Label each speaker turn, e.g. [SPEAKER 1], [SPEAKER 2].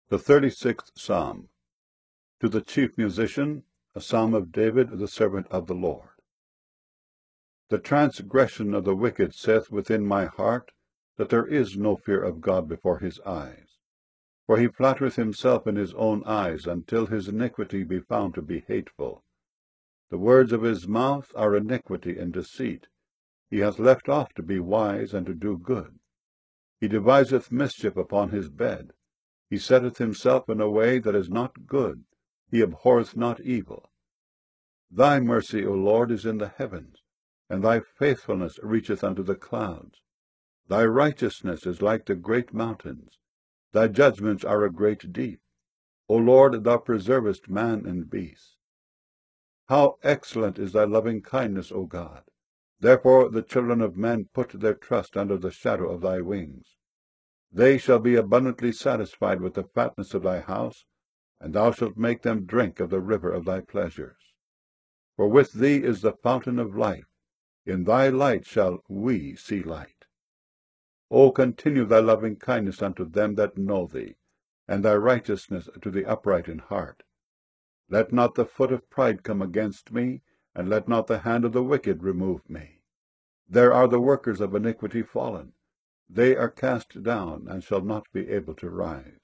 [SPEAKER 1] The 36th Psalm. To the chief musician, a psalm of David, the servant of the Lord. The transgression of the wicked saith within my heart, that there is no fear of God before his eyes. For he flattereth himself in his own eyes, until his iniquity be found to be hateful. The words of his mouth are iniquity and deceit. He hath left off to be wise and to do good. He deviseth mischief upon his bed. He setteth himself in a way that is not good. He abhorreth not evil. Thy mercy, O Lord, is in the heavens, and thy faithfulness reacheth unto the clouds. Thy righteousness is like the great mountains. Thy judgments are a great deep. O Lord, thou preservest man and beast. How excellent is thy loving kindness, O God! Therefore the children of men put their trust under the shadow of thy wings. They shall be abundantly satisfied with the fatness of thy house, and thou shalt make them drink of the river of thy pleasures. For with thee is the fountain of life. In thy light shall we see light. O continue thy loving kindness unto them that know thee, and thy righteousness to the upright in heart. Let not the foot of pride come against me, and let not the hand of the wicked remove me. There are the workers of iniquity fallen. They are cast down, and shall not be able to rise.